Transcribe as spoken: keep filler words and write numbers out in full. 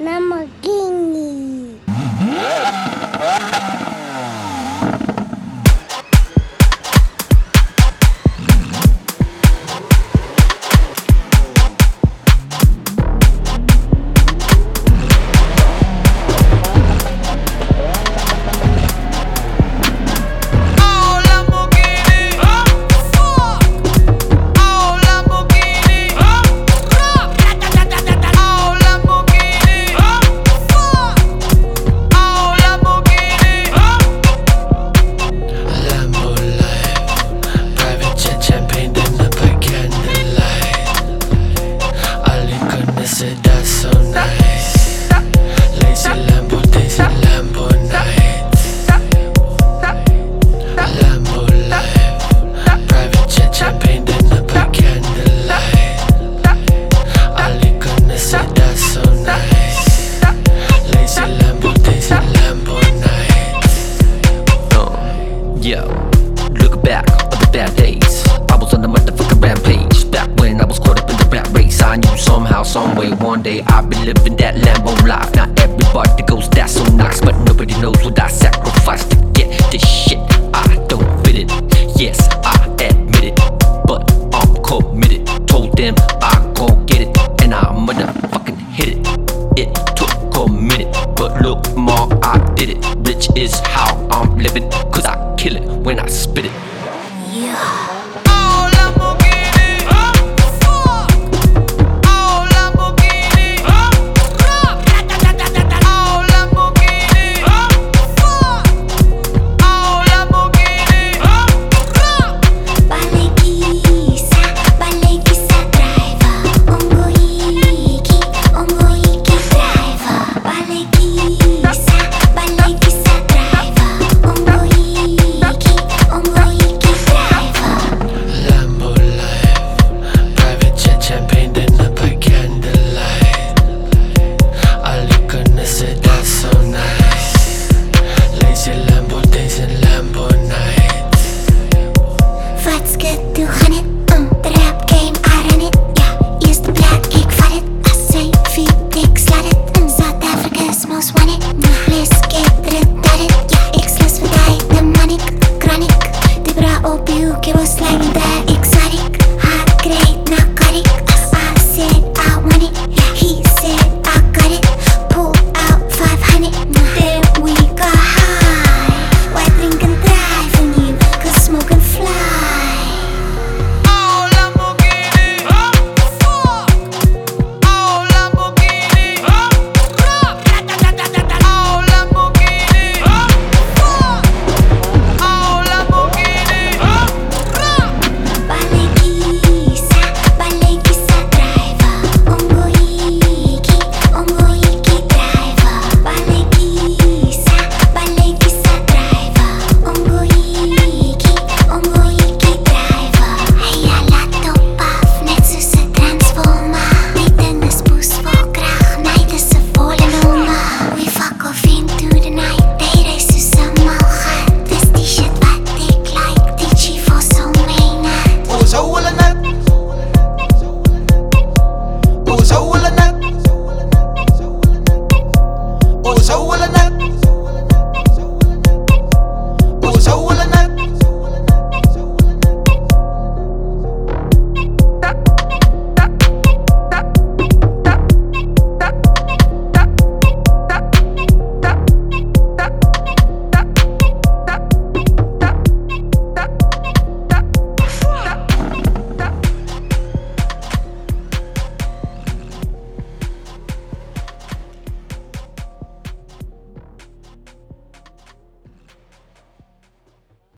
Lamborghini. That's so nice. Lazy Lambo days and Lambo nights. Lambo life, private jet, champagne dinner by candlelight. All you gonna say that's so nice. Lazy Lambo days and Lambo nights. Uh, yo, look back on the bad days. I was on the motherfucking rampage. Back when I was caught up in the rat race, I knew somehow, someway, one day I'll be living that Lambo life. Not everybody goes that's so nice, but nobody knows what I sacrificed to get this shit. I don't fit it, yes, I admit it, but I'm committed. Told them I gon' get it, and I motherfucking hit it. It took a minute, but look, ma, I did it. Rich is how I'm living.